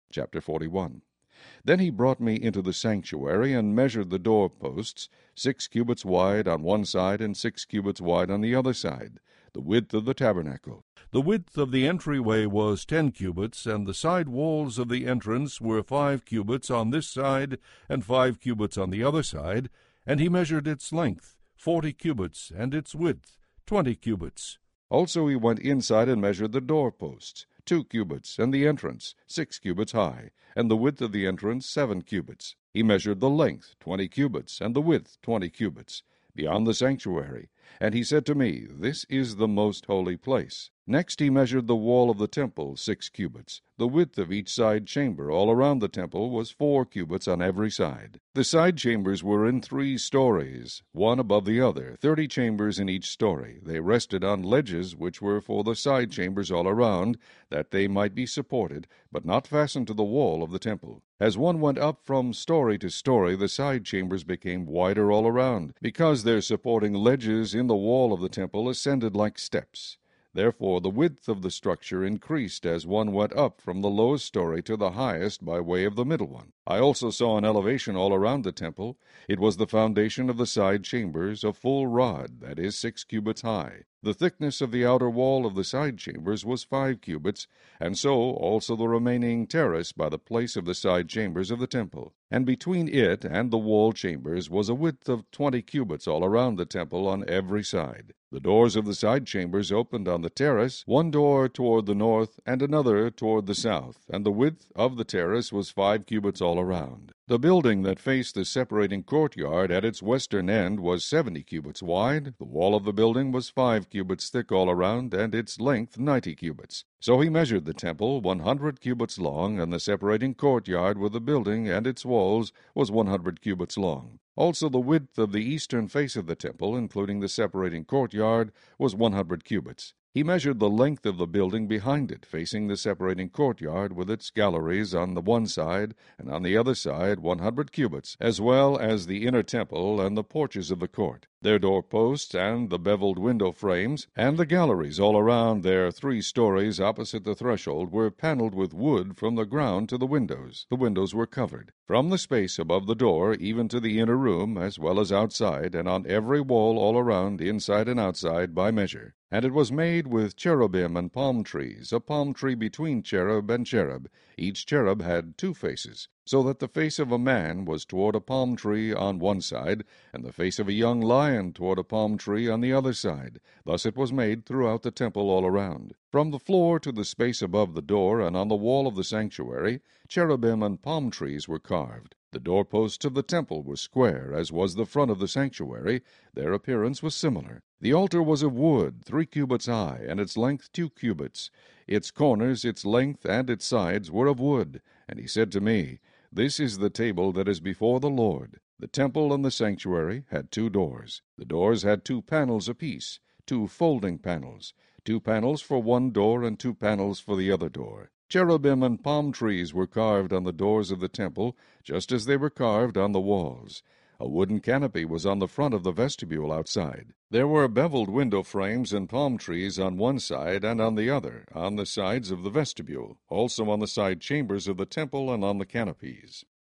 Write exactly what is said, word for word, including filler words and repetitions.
Chapter forty-one. Then he brought me into the sanctuary, and measured the doorposts, six cubits wide on one side, and six cubits wide on the other side, the width of the tabernacle. The width of the entryway was ten cubits, and the side walls of the entrance were five cubits on this side, and five cubits on the other side, and he measured its length, forty cubits, and its width, twenty cubits. Also he went inside and measured the doorposts, two cubits, and the entrance, six cubits high, and the width of the entrance, seven cubits. He measured the length, twenty cubits, and the width, twenty cubits, beyond the sanctuary. And he said to me, This is the most holy place. Next he measured the wall of the temple, six cubits. The width of each side chamber all around the temple was four cubits on every side. The side chambers were in three stories, one above the other, thirty chambers in each story. They rested on ledges which were for the side chambers all around, that they might be supported, but not fastened to the wall of the temple. As one went up from story to story, the side chambers became wider all around, because their supporting ledges in the wall of the temple ascended like steps. Therefore the width of the structure increased as one went up from the lowest story to the highest by way of the middle one. I also saw an elevation all around the temple. It was the foundation of the side chambers, a full rod, that is, six cubits high. The thickness of the outer wall of the side chambers was five cubits, and so also the remaining terrace by the place of the side chambers of the temple. And between it and the wall chambers was a width of twenty cubits all around the temple on every side. The doors of the side chambers opened on the terrace, one door toward the north and another toward the south, and the width of the terrace was five cubits all around. The building that faced the separating courtyard at its western end was seventy cubits wide. The wall of the building was five cubits thick all around, and its length ninety cubits. So he measured the temple one hundred cubits long, and the separating courtyard with the building and its walls was one hundred cubits long. Also the width of the eastern face of the temple, including the separating courtyard, was one hundred cubits. He measured the length of the building behind it, facing the separating courtyard with its galleries on the one side, and on the other side one hundred cubits, as well as the inner temple and the porches of the court, their doorposts and the beveled window frames, and the galleries all around their three stories opposite the threshold were paneled with wood from the ground to the windows. The windows were covered, from the space above the door even to the inner room, as well as outside, and on every wall all around, inside and outside, by measure. And it was made with cherubim and palm trees, a palm tree between cherub and cherub. Each cherub had two faces, so that the face of a man was toward a palm tree on one side, and the face of a young lion toward a palm tree on the other side. Thus it was made throughout the temple all around. From the floor to the space above the door and on the wall of the sanctuary, cherubim and palm trees were carved. The doorposts of the temple were square, as was the front of the sanctuary. Their appearance was similar. The altar was of wood, three cubits high, and its length two cubits. Its corners, its length, and its sides were of wood. And he said to me, This is the table that is before the Lord. The temple and the sanctuary had two doors. The doors had two panels apiece, two folding panels, two panels for one door and two panels for the other door. Cherubim and palm trees were carved on the doors of the temple, just as they were carved on the walls. A wooden canopy was on the front of the vestibule outside. There were beveled window frames and palm trees on one side and on the other, on the sides of the vestibule, also on the side chambers of the temple and on the canopies.